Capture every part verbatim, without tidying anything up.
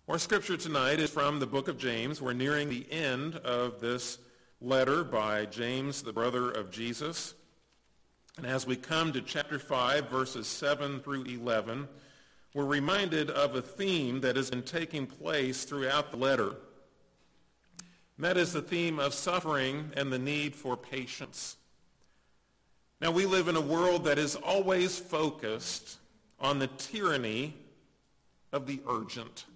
Our scripture tonight is from the book of James. We're nearing the end of this letter by James, the brother of Jesus. And as we come to chapter five, verses seven through eleven, we're reminded of a theme that has been taking place throughout the letter. And that is the theme of suffering and the need for patience. Now, we live in a world that is always focused on the tyranny of the urgent.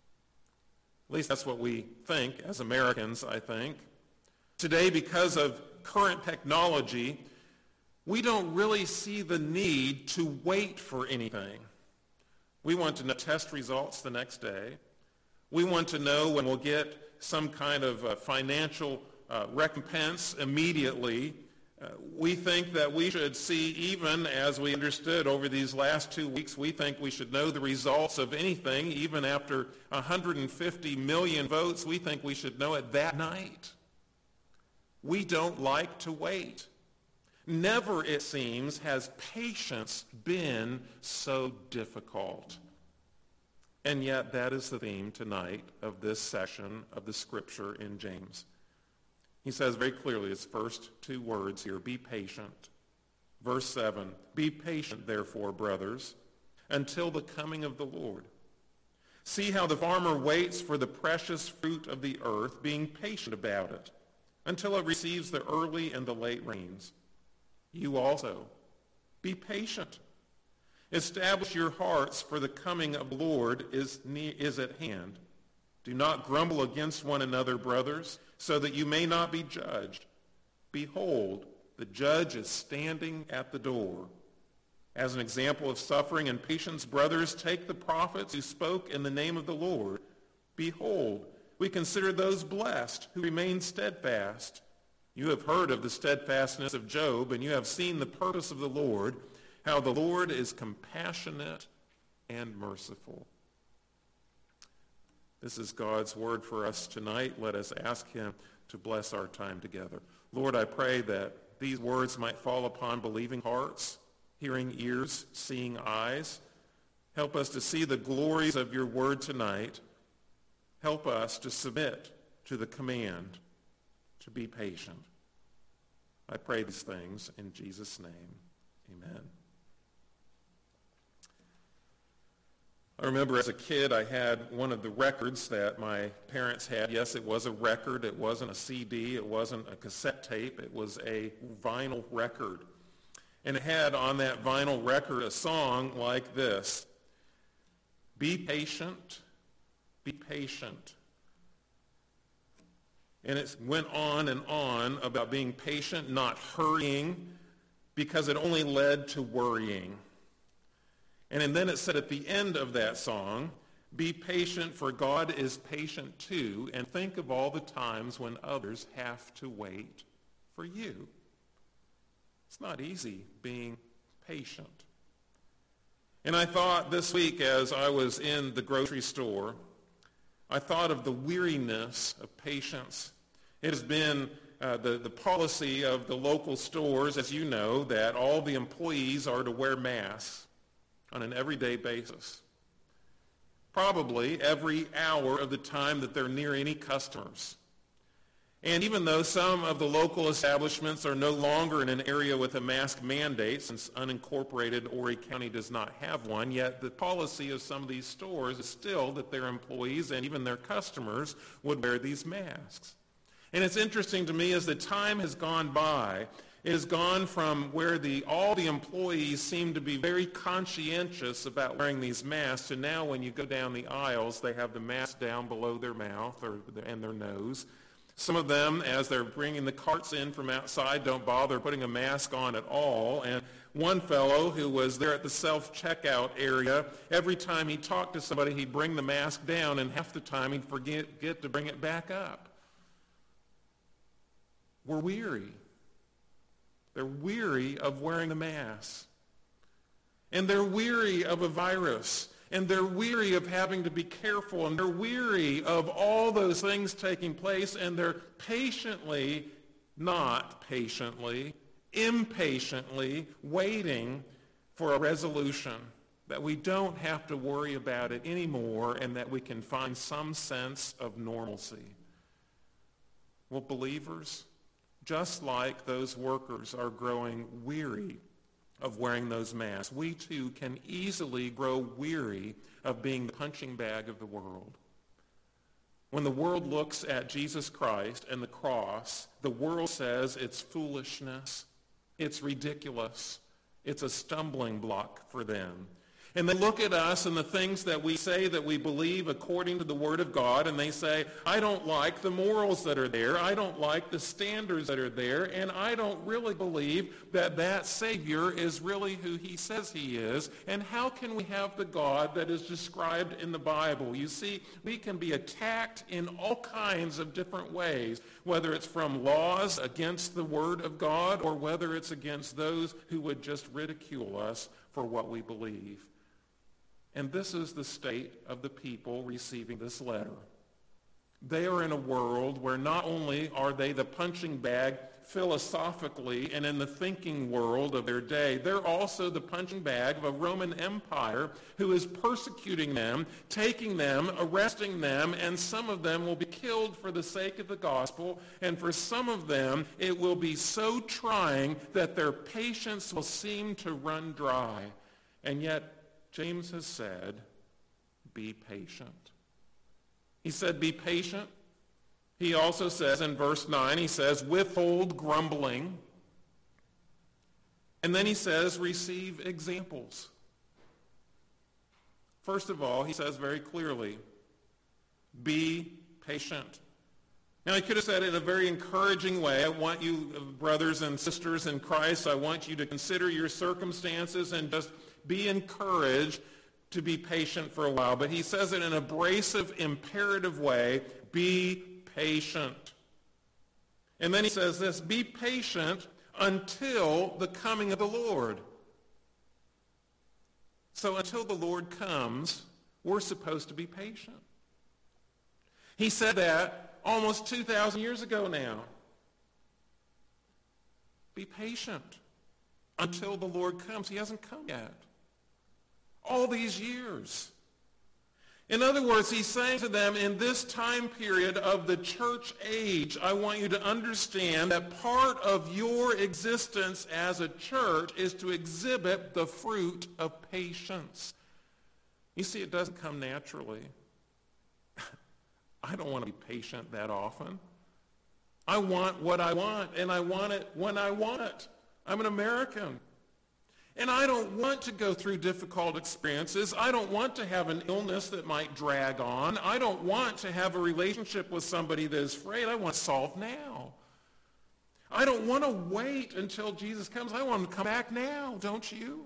At least that's what we think as Americans, I think. Today, because of current technology, we don't really see the need to wait for anything. We want to know test results the next day. We want to know when we'll get some kind of uh, financial uh, recompense immediately. Uh, we think that we should see, even as we understood over these last two weeks, we think we should know the results of anything, even after one hundred fifty million votes, we think we should know it that night. We don't like to wait. Never, it seems, has patience been so difficult. And yet, that is the theme tonight of this session of the scripture in James. He says very clearly, his first two words here, be patient. Verse seven, be patient, therefore, brothers, until the coming of the Lord. See how the farmer waits for the precious fruit of the earth, being patient about it, until it receives the early and the late rains. You also, be patient. Establish your hearts, for the coming of the Lord is, ne- is at hand. Do not grumble against one another, brothers, so that you may not be judged. Behold, the judge is standing at the door. As an example of suffering and patience, brothers, take the prophets who spoke in the name of the Lord. Behold, we consider those blessed who remain steadfast. You have heard of the steadfastness of Job, and you have seen the purpose of the Lord, how the Lord is compassionate and merciful. This is God's word for us tonight. Let us ask him to bless our time together. Lord, I pray that these words might fall upon believing hearts, hearing ears, seeing eyes. Help us to see the glories of your word tonight. Help us to submit to the command to be patient. I pray these things in Jesus' name. Amen. I remember as a kid I had one of the records that my parents had. Yes, it was a record. It wasn't a C D. It wasn't a cassette tape. It was a vinyl record. And it had on that vinyl record a song like this. Be patient, be patient. And it went on and on about being patient, not hurrying, because it only led to worrying. And then it said at the end of that song, be patient, for God is patient too, and think of all the times when others have to wait for you. It's not easy being patient. And I thought this week as I was in the grocery store, I thought of the weariness of patience. It has been uh, the, the policy of the local stores, as you know, that all the employees are to wear masks on an everyday basis, probably every hour of the time that they're near any customers. And even though some of the local establishments are no longer in an area with a mask mandate, since unincorporated Horry County does not have one, yet the policy of some of these stores is still that their employees and even their customers would wear these masks. And it's interesting to me as the time has gone by, it has gone from where the, all the employees seem to be very conscientious about wearing these masks to now when you go down the aisles, they have the mask down below their mouth or, and their nose. Some of them, as they're bringing the carts in from outside, don't bother putting a mask on at all. And one fellow who was there at the self-checkout area, every time he talked to somebody, he'd bring the mask down, and half the time he'd forget get to bring it back up. We're weary. They're weary of wearing the mask. And they're weary of a virus. And they're weary of having to be careful. And they're weary of all those things taking place. And they're patiently, not patiently, impatiently waiting for a resolution. that we don't have to worry about it anymore and that we can find some sense of normalcy. Well, believers, just like those workers are growing weary of wearing those masks, we too can easily grow weary of being the punching bag of the world. When the world looks at Jesus Christ and the cross, the world says it's foolishness, it's ridiculous, it's a stumbling block for them. And they look at us and the things that we say that we believe according to the Word of God, and they say, I don't like the morals that are there, I don't like the standards that are there, and I don't really believe that that Savior is really who he says he is, and how can we have the God that is described in the Bible? You see, we can be attacked in all kinds of different ways, whether it's from laws against the Word of God, or whether it's against those who would just ridicule us for what we believe. And this is the state of the people receiving this letter. They are in a world where not only are they the punching bag philosophically and in the thinking world of their day, they're also the punching bag of a Roman Empire who is persecuting them, taking them, arresting them, and some of them will be killed for the sake of the gospel, and for some of them it will be so trying that their patience will seem to run dry. And yet, James has said, be patient. He said, be patient. He also says in verse nine, he says, withhold grumbling. And then he says, receive examples. First of all, he says very clearly, be patient. Now, he could have said it in a very encouraging way. I want you, brothers and sisters in Christ, I want you to consider your circumstances and just be encouraged to be patient for a while. But he says it in an abrasive, imperative way, be patient. And then he says this, be patient until the coming of the Lord. So until the Lord comes, we're supposed to be patient. He said that almost two thousand years ago now. Be patient until the Lord comes. He hasn't come yet. All these years. In other words, he's saying to them, in this time period of the church age, I want you to understand that part of your existence as a church is to exhibit the fruit of patience. You see, it doesn't come naturally. I don't want to be patient that often. I want what I want, and I want it when I want it. I'm an American. And I don't want to go through difficult experiences. I don't want to have an illness that might drag on. I don't want to have a relationship with somebody that is frayed. I want it solved now. I don't want to wait until Jesus comes. I want him to come back now, don't you?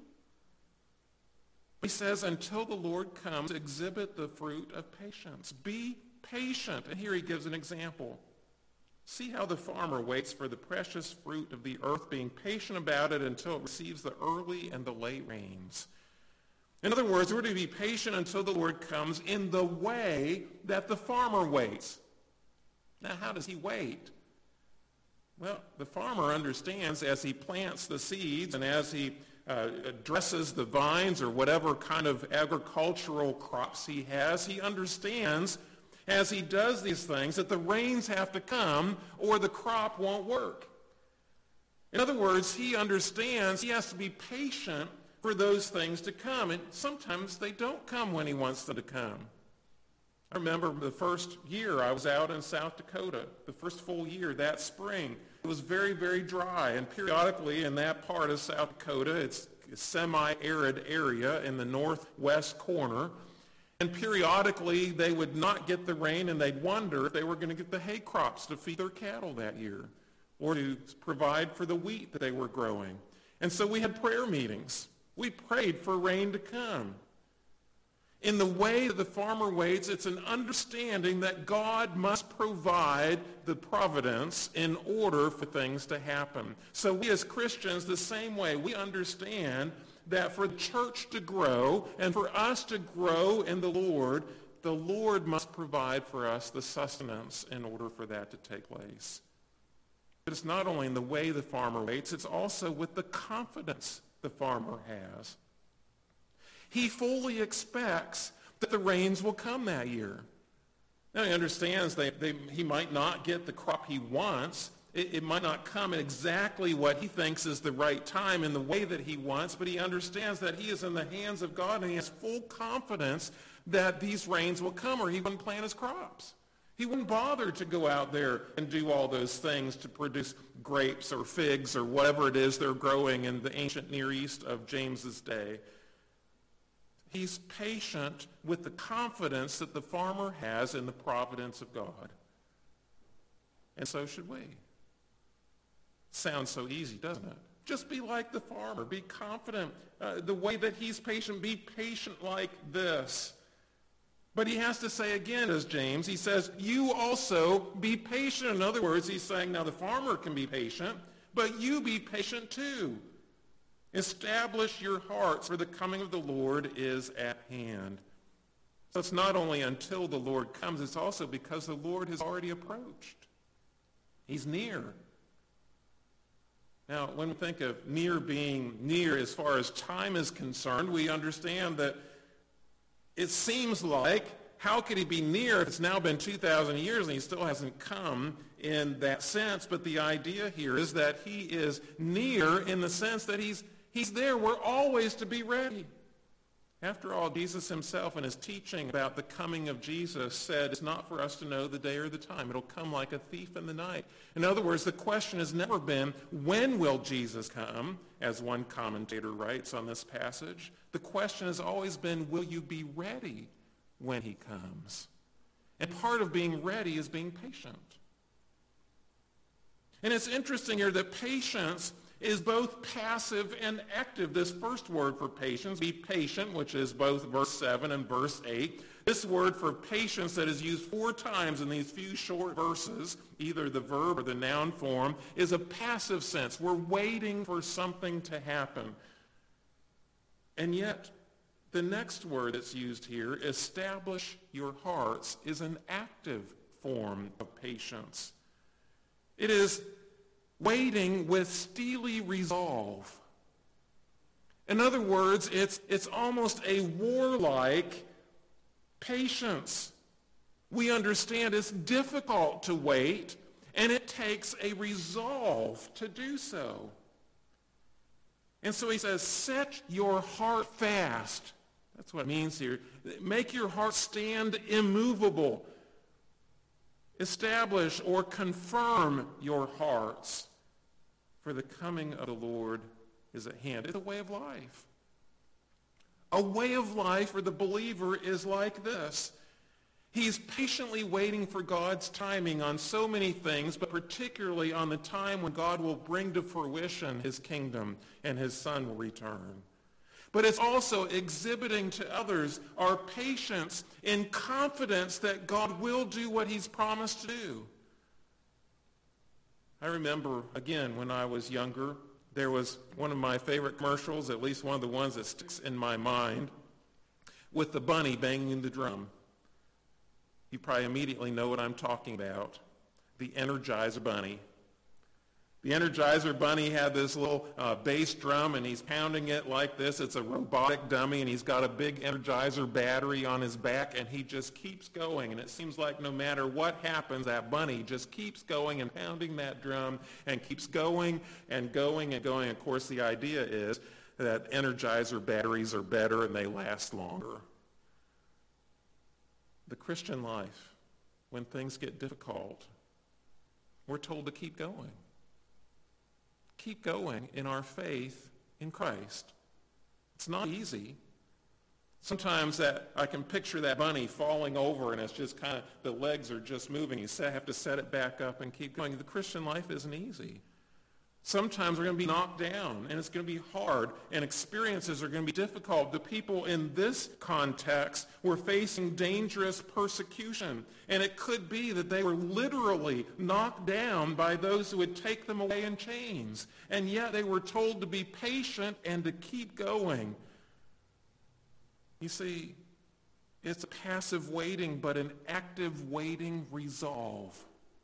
He says, until the Lord comes, exhibit the fruit of patience. Be patient. And here he gives an example. See how the farmer waits for the precious fruit of the earth, being patient about it until it receives the early and the late rains. In other words, we're to be patient until the Lord comes in the way that the farmer waits. Now, how does he wait? Well, the farmer understands as he plants the seeds and as he uh, dresses the vines or whatever kind of agricultural crops he has, he understands as he does these things that the rains have to come or the crop won't work. In other words, he understands he has to be patient for those things to come. And sometimes they don't come when he wants them to come. I remember the first year I was out in South Dakota, the first full year that spring. It was very, very dry. And periodically in that part of South Dakota, it's a semi-arid area in the northwest corner. And periodically, they would not get the rain, and they'd wonder if they were going to get the hay crops to feed their cattle that year or to provide for the wheat that they were growing. And so we had prayer meetings. We prayed for rain to come. In the way that the farmer waits, it's an understanding that God must provide the providence in order for things to happen. So we as Christians, the same way, we understand that for the church to grow and for us to grow in the Lord, the Lord must provide for us the sustenance in order for that to take place. But it's not only in the way the farmer waits, it's also with the confidence the farmer has. He fully expects that the rains will come that year. Now he understands that they, he might not get the crop he wants. It, it might not come at exactly what he thinks is the right time in the way that he wants, but he understands that he is in the hands of God, and he has full confidence that these rains will come, or he wouldn't plant his crops. He wouldn't bother to go out there and do all those things to produce grapes or figs or whatever it is they're growing in the ancient Near East of James's day. He's patient with the confidence that the farmer has in the providence of God. And so should we. Sounds so easy, doesn't it? Just be like the farmer. Be confident. Uh, the way that he's patient, be patient like this. But he has to say again, as James, he says, you also be patient. In other words, he's saying, now the farmer can be patient, but you be patient too. Establish your hearts, for the coming of the Lord is at hand. So it's not only until the Lord comes, it's also because the Lord has already approached. He's near. Now, when we think of near being near as far as time is concerned, we understand that it seems like, how could he be near if it's now been two thousand years and he still hasn't come in that sense? But the idea here is that he is near in the sense that he's, he's there. We're always to be ready. After all, Jesus himself in his teaching about the coming of Jesus said it's not for us to know the day or the time. It'll come like a thief in the night. In other words, the question has never been, when will Jesus come, as one commentator writes on this passage. The question has always been, will you be ready when he comes? And part of being ready is being patient. And it's interesting here that patience is both passive and active. This first word for patience, be patient, which is both verse seven and verse eight. This word for patience that is used four times in these few short verses, either the verb or the noun form, is a passive sense. We're waiting for something to happen. And yet, the next word that's used here, establish your hearts, is an active form of patience. It is waiting with steely resolve. In other words, it's, it's almost a warlike patience. We understand it's difficult to wait, and it takes a resolve to do so. And so he says, set your heart fast. That's what it means here. Make your heart stand immovable. Establish or confirm your hearts, for the coming of the Lord is at hand. It's a way of life. A way of life for the believer is like this. He's patiently waiting for God's timing on so many things, but particularly on the time when God will bring to fruition his kingdom and his Son will return. But it's also exhibiting to others our patience in confidence that God will do what he's promised to do. I remember, again, when I was younger, there was one of my favorite commercials, at least one of the ones that sticks in my mind, with the bunny banging the drum. You probably immediately know what I'm talking about, the Energizer Bunny. The Energizer Bunny had this little uh, bass drum, and he's pounding it like this. It's a robotic dummy, and he's got a big Energizer battery on his back, and he just keeps going. And it seems like no matter what happens, that bunny just keeps going and pounding that drum and keeps going and going and going. Of course, the idea is that Energizer batteries are better and they last longer. The Christian life, when things get difficult, we're told to keep going. Keep going in our faith in Christ. It's not easy. Sometimes that I can picture that bunny falling over and it's just kind of, the legs are just moving. You have to set it back up and keep going. The Christian life isn't easy. Sometimes we're going to be knocked down, and it's going to be hard, and experiences are going to be difficult. The people in this context were facing dangerous persecution, and it could be that they were literally knocked down by those who would take them away in chains, and yet they were told to be patient and to keep going. You see, it's a passive waiting, but an active waiting resolve.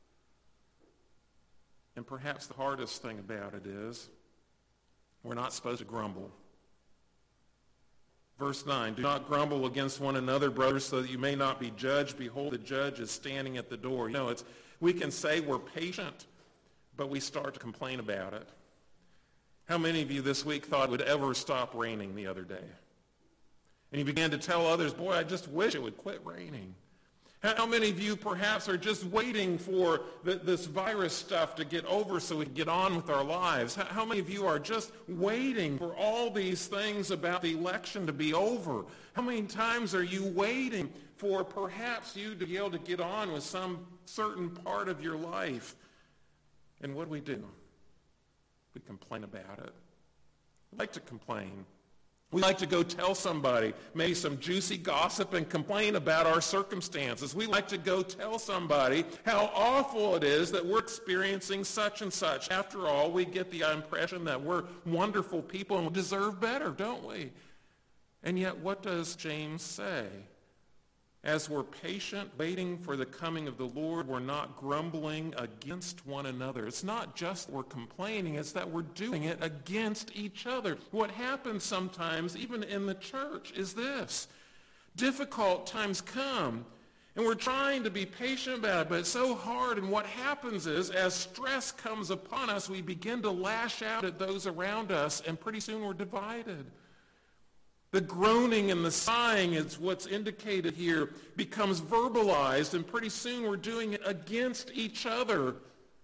And perhaps the hardest thing about it is we're not supposed to grumble. Verse nine, do not grumble against one another, brothers, so that you may not be judged. Behold, the judge is standing at the door. You know, it's, we can say we're patient, but we start to complain about it. How many of you this week thought it would ever stop raining the other day? And you began to tell others, boy, I just wish it would quit raining. How many of you perhaps are just waiting for the, this virus stuff to get over so we can get on with our lives? How, how many of you are just waiting for all these things about the election to be over? How many times are you waiting for perhaps you to be able to get on with some certain part of your life? And what do we do? We complain about it. We like to complain. We like to go tell somebody maybe some juicy gossip and complain about our circumstances. We like to go tell somebody how awful it is that we're experiencing such and such. After all, we get the impression that we're wonderful people and we deserve better, don't we? And yet, what does James say? As we're patient, waiting for the coming of the Lord, we're not grumbling against one another. It's not just we're complaining, it's that we're doing it against each other. What happens sometimes, even in the church, is this. Difficult times come, and we're trying to be patient about it, but it's so hard, and what happens is, as stress comes upon us, we begin to lash out at those around us, and pretty soon we're divided. The groaning and the sighing is what's indicated here, becomes verbalized, and pretty soon we're doing it against each other.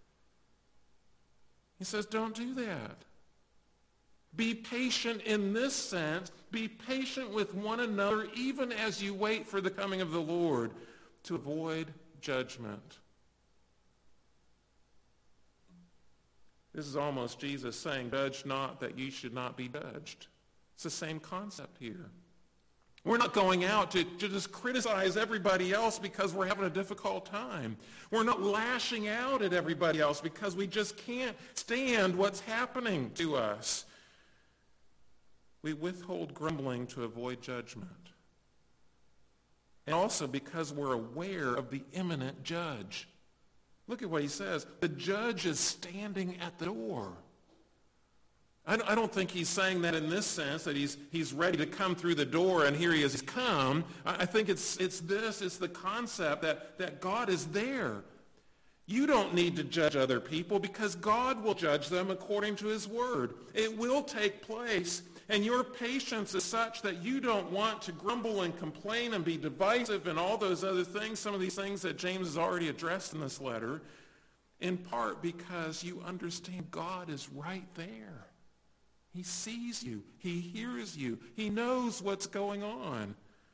He says, don't do that. Be patient in this sense. Be patient with one another, even as you wait for the coming of the Lord, to avoid judgment. This is almost Jesus saying, judge not that you should not be judged. It's the same concept here. We're not going out to, to just criticize everybody else because we're having a difficult time. We're not lashing out at everybody else because we just can't stand what's happening to us. We withhold grumbling to avoid judgment. And also because we're aware of the imminent judge. Look at what he says. The judge is standing at the door. I don't think he's saying that in this sense, that he's he's ready to come through the door and here he is, he's come. I think it's it's this, it's the concept that, that God is there. You don't need to judge other people because God will judge them according to his word. It will take place, and your patience is such that you don't want to grumble and complain and be divisive and all those other things, some of these things that James has already addressed in this letter, in part because you understand God is right there. He sees you. He hears you. He knows what's going on.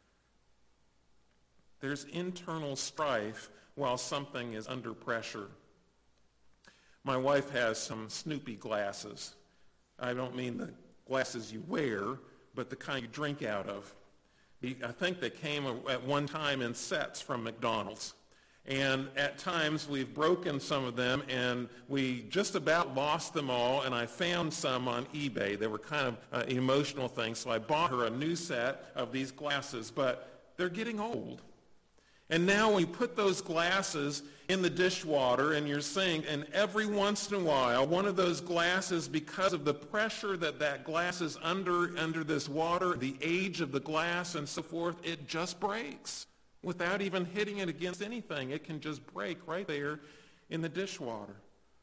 There's internal strife while something is under pressure. My wife has some Snoopy glasses. I don't mean the glasses you wear, but the kind you drink out of. I think they came at one time in sets from McDonald's. And at times we've broken some of them, and we just about lost them all, and I found some on eBay. They were kind of uh, emotional things, so I bought her a new set of these glasses, but they're getting old. And now when you put those glasses in the dishwater in your sink, and every once in a while, one of those glasses, because of the pressure that that glass is under, under this water, the age of the glass and so forth, it just breaks. Without even hitting it against anything, it can just break right there in the dishwater.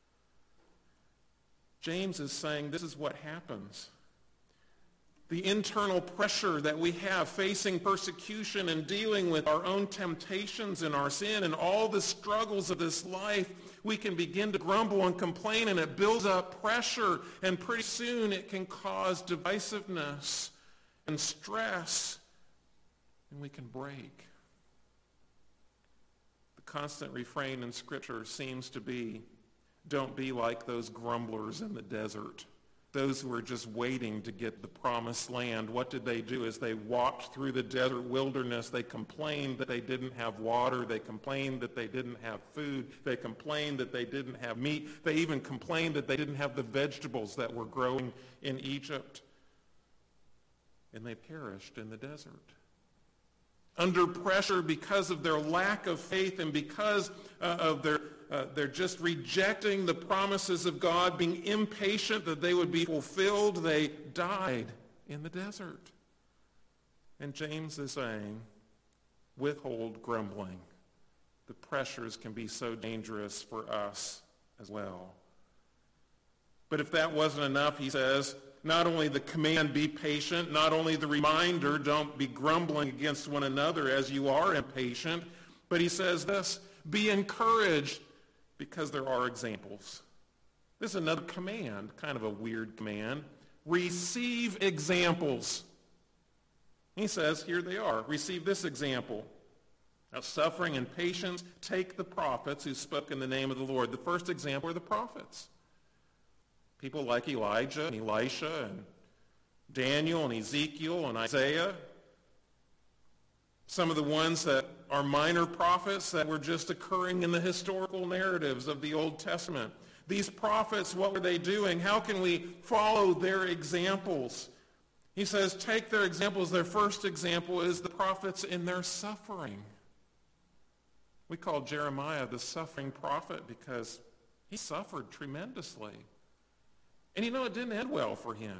James is saying this is what happens. The internal pressure that we have facing persecution and dealing with our own temptations and our sin and all the struggles of this life, we can begin to grumble and complain, and it builds up pressure, and pretty soon it can cause divisiveness and stress, and we can break. Constant refrain in Scripture seems to be, don't be like those grumblers in the desert. Those who are just waiting to get the promised land. What did they do as they walked through the desert wilderness? They complained that they didn't have water. They complained that they didn't have food. They complained that they didn't have meat. They even complained that they didn't have the vegetables that were growing in Egypt. And they perished in the desert. Under pressure because of their lack of faith and because uh, of their uh, they're just rejecting the promises of God, being impatient that they would be fulfilled, they died in the desert. And James is saying, withhold grumbling. The pressures can be so dangerous for us as well. But if that wasn't enough, he says, not only the command, be patient, not only the reminder, don't be grumbling against one another as you are impatient, but he says this, be encouraged because there are examples. This is another command, kind of a weird command. Receive examples. He says, here they are. Receive this example of suffering and patience. Take the prophets who spoke in the name of the Lord. The first example are the prophets. People like Elijah and Elisha and Daniel and Ezekiel and Isaiah. Some of the ones that are minor prophets that were just occurring in the historical narratives of the Old Testament. These prophets, what were they doing? How can we follow their examples? He says, take their examples. Their first example is the prophets in their suffering. We call Jeremiah the suffering prophet because he suffered tremendously. And you know, it didn't end well for him.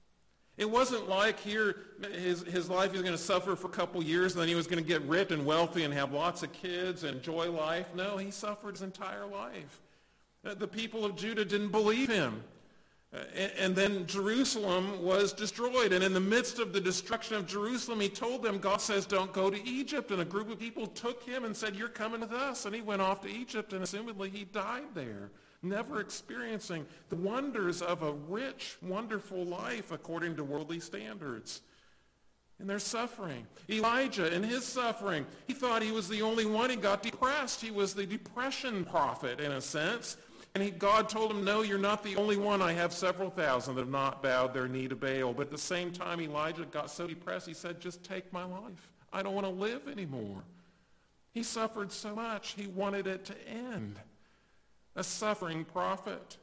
It wasn't like here, his, his life, he was going to suffer for a couple years, and then he was going to get rich and wealthy and have lots of kids and enjoy life. No, he suffered his entire life. The people of Judah didn't believe him. And, and then Jerusalem was destroyed. And in the midst of the destruction of Jerusalem, he told them, God says, don't go to Egypt. And a group of people took him and said, you're coming with us. And he went off to Egypt, and assumedly he died there, never experiencing the wonders of a rich, wonderful life according to worldly standards. And their suffering. Elijah, in his suffering, he thought he was the only one. He got depressed. He was the depression prophet, in a sense. And he, God told him, no, you're not the only one. I have several thousand that have not bowed their knee to Baal. But at the same time, Elijah got so depressed, he said, just take my life. I don't want to live anymore. He suffered so much, he wanted it to end. A suffering prophet.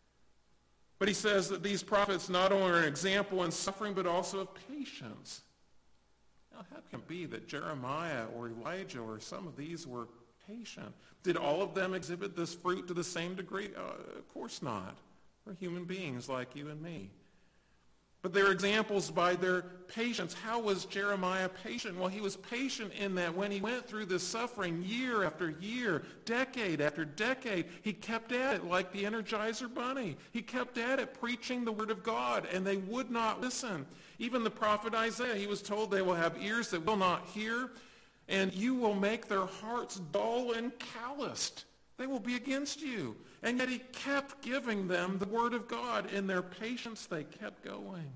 But he says that these prophets not only are an example in suffering, but also of patience. Now, how can it be that Jeremiah or Elijah or some of these were patient? Did all of them exhibit this fruit to the same degree? Uh, of course not. We're human beings like you and me. But they're examples by their patience. How was Jeremiah patient? Well, he was patient in that when he went through this suffering year after year, decade after decade, he kept at it like the Energizer Bunny. He kept at it preaching the word of God, and they would not listen. Even the prophet Isaiah, he was told they will have ears that will not hear, and you will make their hearts dull and calloused. They will be against you. And yet he kept giving them the word of God. In their patience, they kept going.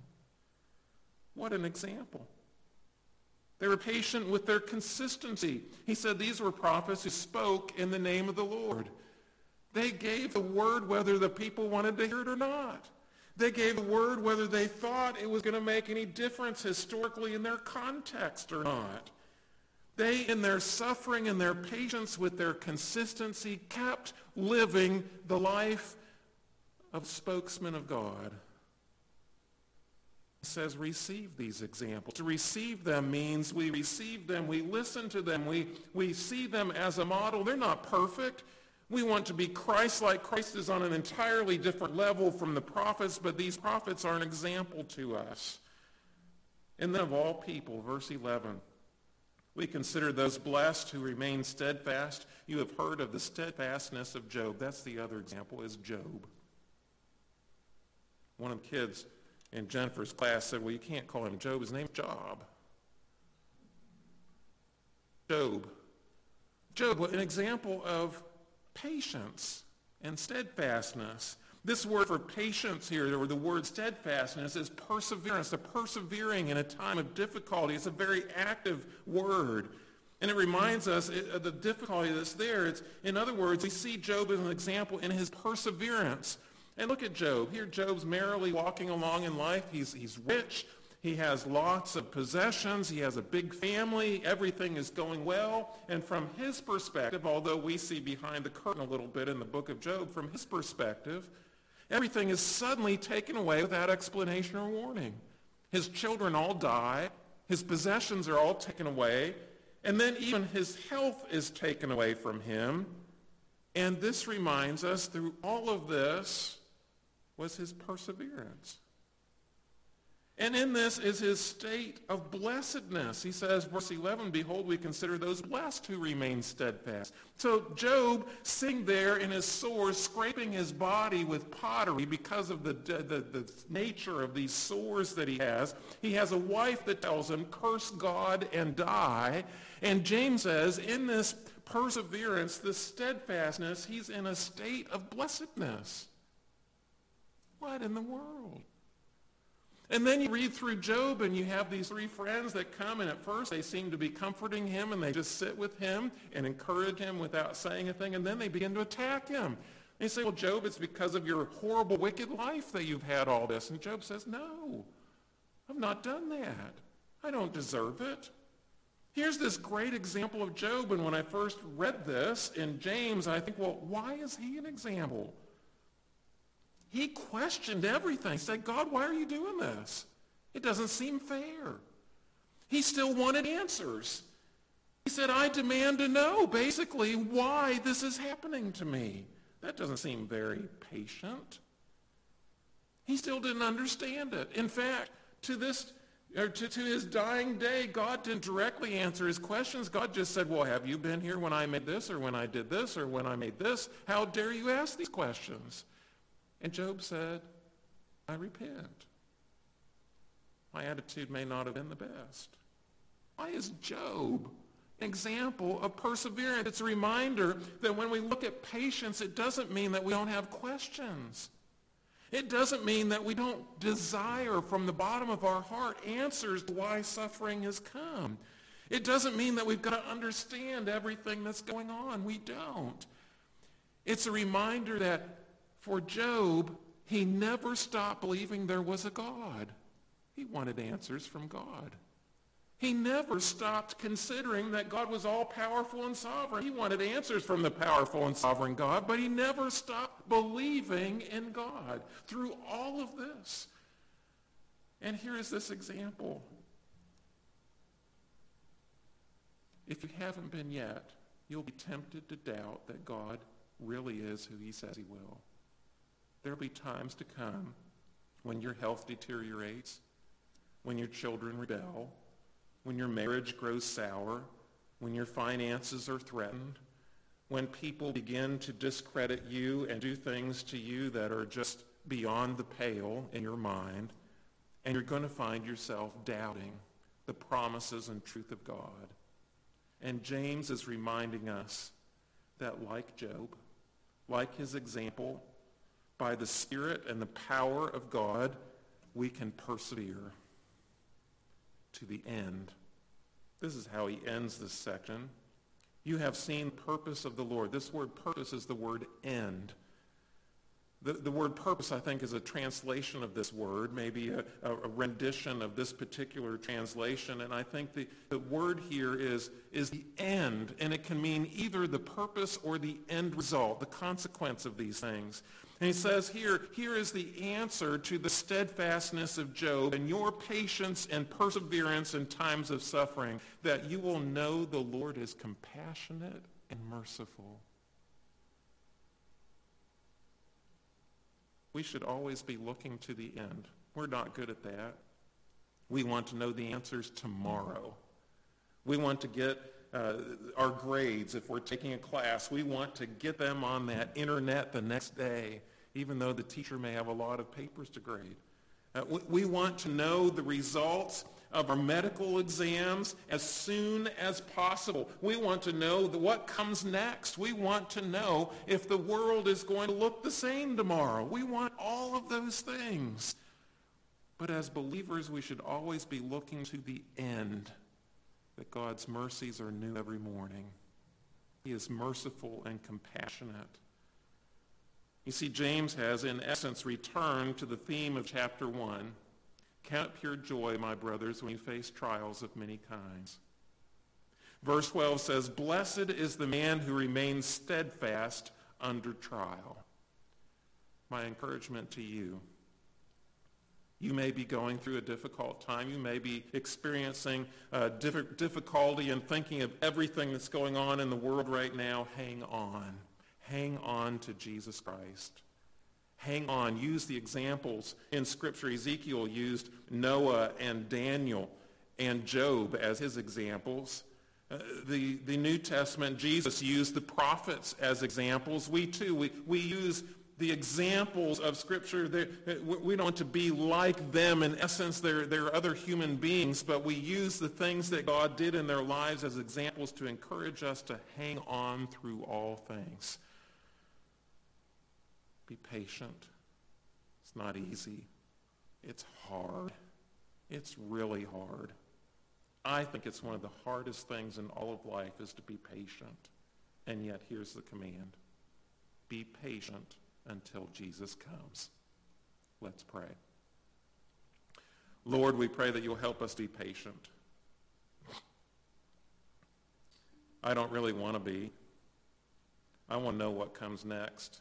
What an example. They were patient with their consistency. He said these were prophets who spoke in the name of the Lord. They gave the word whether the people wanted to hear it or not. They gave the word whether they thought it was going to make any difference historically in their context or not. They, in their suffering and their patience with their consistency, kept living the life of spokesmen of God. He says, receive these examples. To receive them means we receive them, we listen to them, we, we see them as a model. They're not perfect. We want to be Christ-like. Christ is on an entirely different level from the prophets, but these prophets are an example to us. And then of all people, verse eleven, we consider those blessed who remain steadfast. You have heard of the steadfastness of Job. That's the other example, is Job. One of the kids in Jennifer's class said, well, you can't call him Job. His name's Job. Job. Job, an example of patience and steadfastness. This word for patience here, or the word steadfastness, is perseverance, a persevering in a time of difficulty. It's a very active word. And it reminds us of the difficulty that's there. It's, in other words, we see Job as an example in his perseverance. And look at Job. Here Job's merrily walking along in life. He's, he's rich. He has lots of possessions. He has a big family. Everything is going well. And from his perspective, although we see behind the curtain a little bit in the book of Job, from his perspective, everything is suddenly taken away without explanation or warning. His children all die. His possessions are all taken away. And then even his health is taken away from him. And this reminds us, through all of this, was his perseverance. And in this is his state of blessedness. He says, verse eleven, behold, we consider those blessed who remain steadfast. So Job, sitting there in his sores, scraping his body with pottery because of the, the, the nature of these sores that he has. He has a wife that tells him, curse God and die. And James says, in this perseverance, this steadfastness, he's in a state of blessedness. What in the world? And then you read through Job and you have these three friends that come, and at first they seem to be comforting him and they just sit with him and encourage him without saying a thing, and then they begin to attack him. They say, well, Job, it's because of your horrible, wicked life that you've had all this. And Job says, no, I've not done that. I don't deserve it. Here's this great example of Job, and when I first read this in James, I think, well, why is he an example? He questioned everything. He said, God, why are you doing this? It doesn't seem fair. He still wanted answers. He said, I demand to know, basically, why this is happening to me. That doesn't seem very patient. He still didn't understand it. In fact, to this, or to, to his dying day, God didn't directly answer his questions. God just said, well, have you been here when I made this, or when I did this, or when I made this? How dare you ask these questions? And Job said, I repent. My attitude may not have been the best. Why is Job an example of perseverance? It's a reminder that when we look at patience, it doesn't mean that we don't have questions. It doesn't mean that we don't desire from the bottom of our heart answers to why suffering has come. It doesn't mean that we've got to understand everything that's going on. We don't. It's a reminder that for Job, he never stopped believing there was a God. He wanted answers from God. He never stopped considering that God was all-powerful and sovereign. He wanted answers from the powerful and sovereign God, but he never stopped believing in God through all of this. And here is this example. If you haven't been yet, you'll be tempted to doubt that God really is who he says he will. There'll be times to come when your health deteriorates, when your children rebel, when your marriage grows sour, when your finances are threatened, when people begin to discredit you and do things to you that are just beyond the pale in your mind, and you're going to find yourself doubting the promises and truth of God. And James is reminding us that like Job, like his example, by the Spirit and the power of God, we can persevere to the end. This is how he ends this section. You have seen the purpose of the Lord. This word purpose is the word end. The, the word purpose, I think, is a translation of this word, maybe a, a rendition of this particular translation. And I think the, the word here is, is the end, and it can mean either the purpose or the end result, the consequence of these things. And he says here, here is the answer to the steadfastness of Job and your patience and perseverance in times of suffering, that you will know the Lord is compassionate and merciful. We should always be looking to the end. We're not good at that. We want to know the answers tomorrow. We want to get uh, our grades. If we're taking a class, we want to get them on that internet the next day, even though the teacher may have a lot of papers to grade. Uh, we, we want to know the results of our medical exams as soon as possible. We want to know the, what comes next. We want to know if the world is going to look the same tomorrow. We want all of those things. But as believers, we should always be looking to the end, that God's mercies are new every morning. He is merciful and compassionate. You see, James has, in essence, returned to the theme of chapter one. Count pure joy, my brothers, when you face trials of many kinds. Verse twelve says, blessed is the man who remains steadfast under trial. My encouragement to you, you may be going through a difficult time. You may be experiencing uh, diff- difficulty and thinking of everything that's going on in the world right now. Hang on. Hang on to Jesus Christ. Hang on. Use the examples in Scripture. Ezekiel used Noah and Daniel and Job as his examples. Uh, the, the New Testament, Jesus used the prophets as examples. We too, we, we use the examples of Scripture. They're, we don't want to be like them. In essence, they're, they're other human beings, but we use the things that God did in their lives as examples to encourage us to hang on through all things. Be patient. It's not easy. It's hard. It's really hard. I think it's one of the hardest things in all of life is to be patient. And yet here's the command. Be patient until Jesus comes. Let's pray. Lord, we pray that you'll help us be patient. I don't really want to be. I want to know what comes next.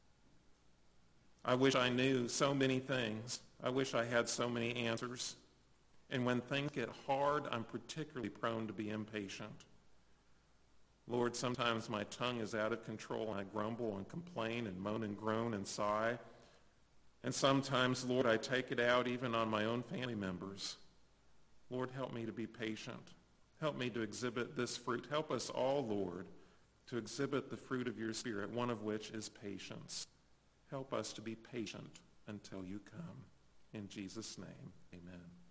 I wish I knew so many things. I wish I had so many answers. And when things get hard, I'm particularly prone to be impatient. Lord, sometimes my tongue is out of control and I grumble and complain and moan and groan and sigh. And sometimes, Lord, I take it out even on my own family members. Lord, help me to be patient. Help me to exhibit this fruit. Help us all, Lord, to exhibit the fruit of your Spirit, one of which is patience. Help us to be patient until you come. In Jesus' name, amen.